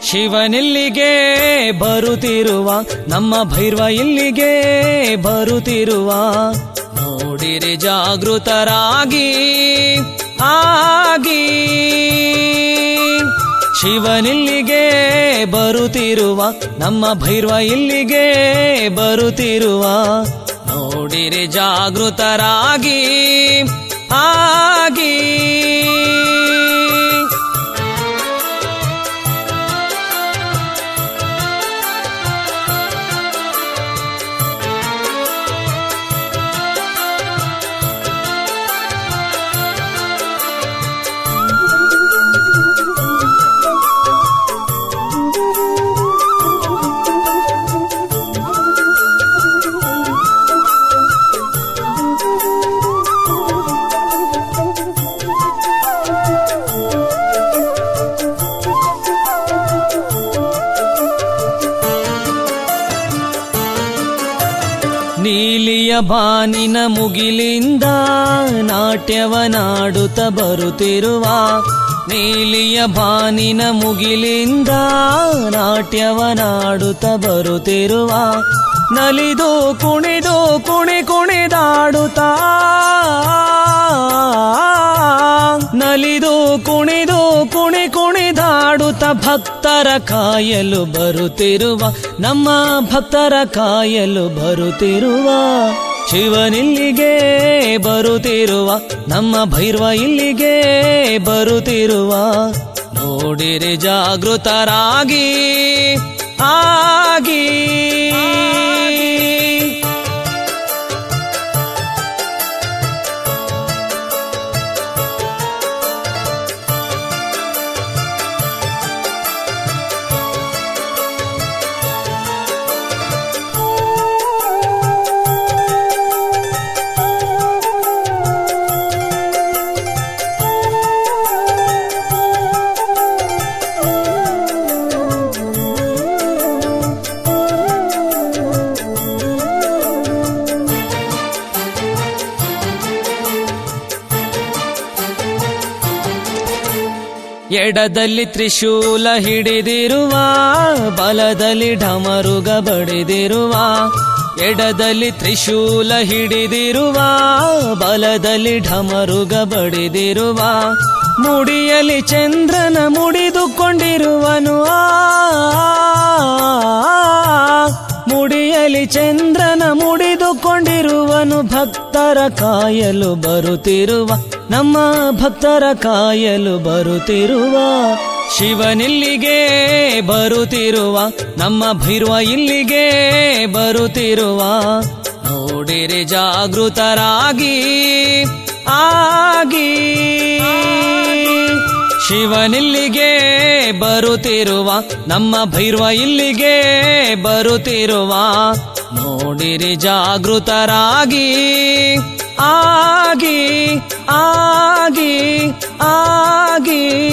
ಶಿವನಿಲ್ಲಿಗೆ ಬರುತ್ತಿರುವ ನಮ್ಮ ಭೈರವ ಇಲ್ಲಿಗೆ ಬರುತ್ತಿರುವ ನೋಡಿರಿ ಜಾಗೃತರಾಗಿ ಆಗಿ. ಶಿವನಿಲ್ಲಿಗೆ ಬರುತ್ತಿರುವ ನಮ್ಮ ಭೈರವ ಇಲ್ಲಿಗೆ ಬರುತ್ತಿರುವ ನೋಡಿರಿ ಜಾಗೃತರಾಗಿ ಆಗಿ. ನೀಲಿಯ ಬಾನಿನ ಮುಗಿಲಿಂದ ನಾಟ್ಯವನಾಡುತ್ತ ಬರುತ್ತಿರುವ ನೀಲಿಯ ಬಾನಿನ ಮುಗಿಲಿಂದ ನಾಟ್ಯವನಾಡುತ್ತ ಬರುತ್ತಿರುವ ನಲಿದು ಕುಣಿದು ಕುಣಿದಾಡುತ್ತಾ ನಲಿದು ಕುಣಿದು ಕುಣಿದಾಡುತ್ತ ಭಕ್ತರ ಕಾಯಲು ಬರುತ್ತಿರುವ ನಮ್ಮ ಭಕ್ತರ ಕಾಯಲು ಬರುತ್ತಿರುವ ಶಿವನಿಲ್ಲಿಗೆ ಬರುತ್ತಿರುವ ನಮ್ಮ ಭೈರವ ಇಲ್ಲಿಗೆ ಬರುತ್ತಿರುವ ನೋಡಿರಿ ಜಾಗೃತರಾಗಿ ಆಗಿ. ಎಡದಲ್ಲಿ ತ್ರಿಶೂಲ ಹಿಡಿದಿರುವ ಬಲದಲ್ಲಿ ಢಮರುಗ ಬಡಿದಿರುವ ಎಡದಲ್ಲಿ ತ್ರಿಶೂಲ ಹಿಡಿದಿರುವ ಬಲದಲ್ಲಿ ಢಮರುಗ ಬಡಿದಿರುವ ಮುಡಿಯಲ್ಲಿ ಚಂದ್ರನ ಮುಡಿದುಕೊಂಡಿರುವನು ಮುಡಿಯಲ್ಲಿ ಚಂದ್ರನ ಮುಡಿದುಕೊಂಡಿರುವನು ಭಕ್ತರ ಕಾಯಲು ಬರುತ್ತಿರುವ ನಮ್ಮ ಭಕ್ತರ ಕಾಯಲು ಬರುತ್ತಿರುವ ಶಿವನಿಲ್ಲಿಗೆ ಬರುತ್ತಿರುವ ನಮ್ಮ ಭೈರವ ಇಲ್ಲಿಗೆ ಬರುತ್ತಿರುವ ನೋಡಿರಿ ಜಾಗೃತರಾಗಿ ಆಗಿ. ಶಿವನಿಲ್ಲಿಗೆ ಬರುತ್ತಿರುವ ನಮ್ಮ ಭೈರವ ಇಲ್ಲಿಗೆ ಬರುತ್ತಿರುವ ನೋಡಿರಿ ಜಾಗೃತರಾಗಿ ಆಗಿ ಆಗಿ ಆಗಿ.